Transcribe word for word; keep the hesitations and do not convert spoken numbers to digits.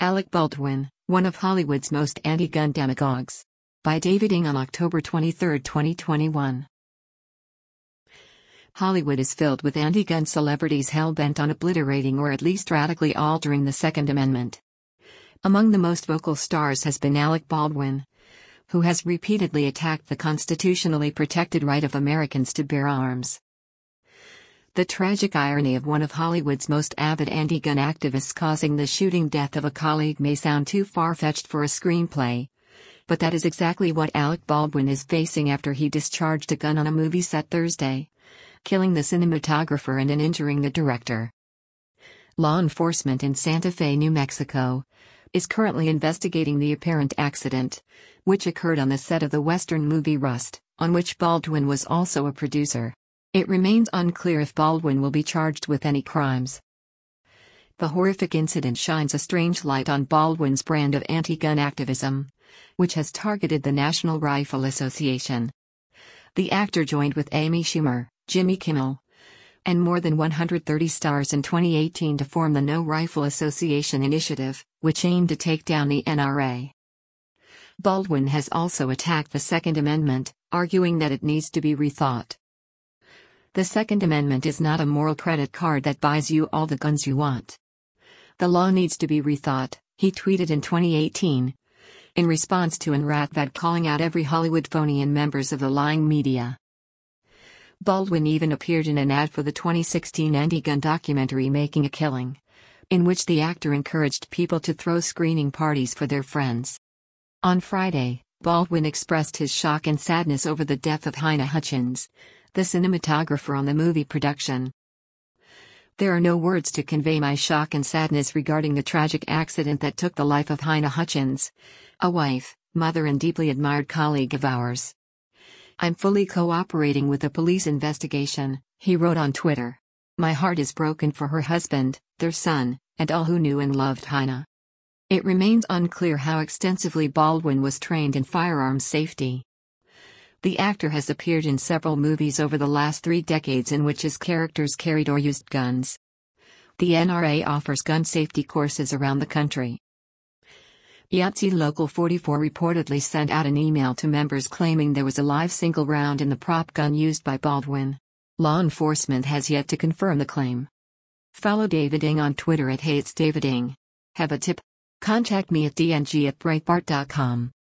Alec Baldwin, one of Hollywood's most anti-gun demagogues. By David Ng on October twenty-third, twenty twenty-one. Hollywood is filled with anti-gun celebrities hell-bent on obliterating or at least radically altering the Second Amendment. Among the most vocal stars has been Alec Baldwin, who has repeatedly attacked the constitutionally protected right of Americans to bear arms. The tragic irony of one of Hollywood's most avid anti-gun activists causing the shooting death of a colleague may sound too far-fetched for a screenplay, but that is exactly what Alec Baldwin is facing after he discharged a gun on a movie set Thursday, killing the cinematographer and injuring the director. Law enforcement in Santa Fe, New Mexico, is currently investigating the apparent accident, which occurred on the set of the Western movie Rust, on which Baldwin was also a producer. It remains unclear if Baldwin will be charged with any crimes. The horrific incident shines a strange light on Baldwin's brand of anti-gun activism, which has targeted the National Rifle Association. The actor joined with Amy Schumer, Jimmy Kimmel, and more than one hundred thirty stars in twenty eighteen to form the No Rifle Association initiative, which aimed to take down the N R A. Baldwin has also attacked the Second Amendment, arguing that it needs to be rethought. The Second Amendment is not a moral credit card that buys you all the guns you want. The law needs to be rethought, he tweeted in twenty eighteen, in response to N R A T V A D calling out every Hollywood phony and members of the lying media. Baldwin even appeared in an ad for the twenty sixteen anti-gun documentary Making a Killing, in which the actor encouraged people to throw screening parties for their friends. On Friday, Baldwin expressed his shock and sadness over the death of Halyna Hutchins, the cinematographer on the movie production. There are no words to convey my shock and sadness regarding the tragic accident that took the life of Halyna Hutchins, a wife, mother and deeply admired colleague of ours. I'm fully cooperating with the police investigation, he wrote on Twitter. My heart is broken for her husband, their son, and all who knew and loved Halyna. It remains unclear how extensively Baldwin was trained in firearms safety. The actor has appeared in several movies over the last three decades in which his characters carried or used guns. The N R A offers gun safety courses around the country. Yahtzee Local forty-four reportedly sent out an email to members claiming there was a live single round in the prop gun used by Baldwin. Law enforcement has yet to confirm the claim. Follow David Ng on Twitter at HatesDavidNg. Have a tip? Contact me at d n g at breitbart dot com.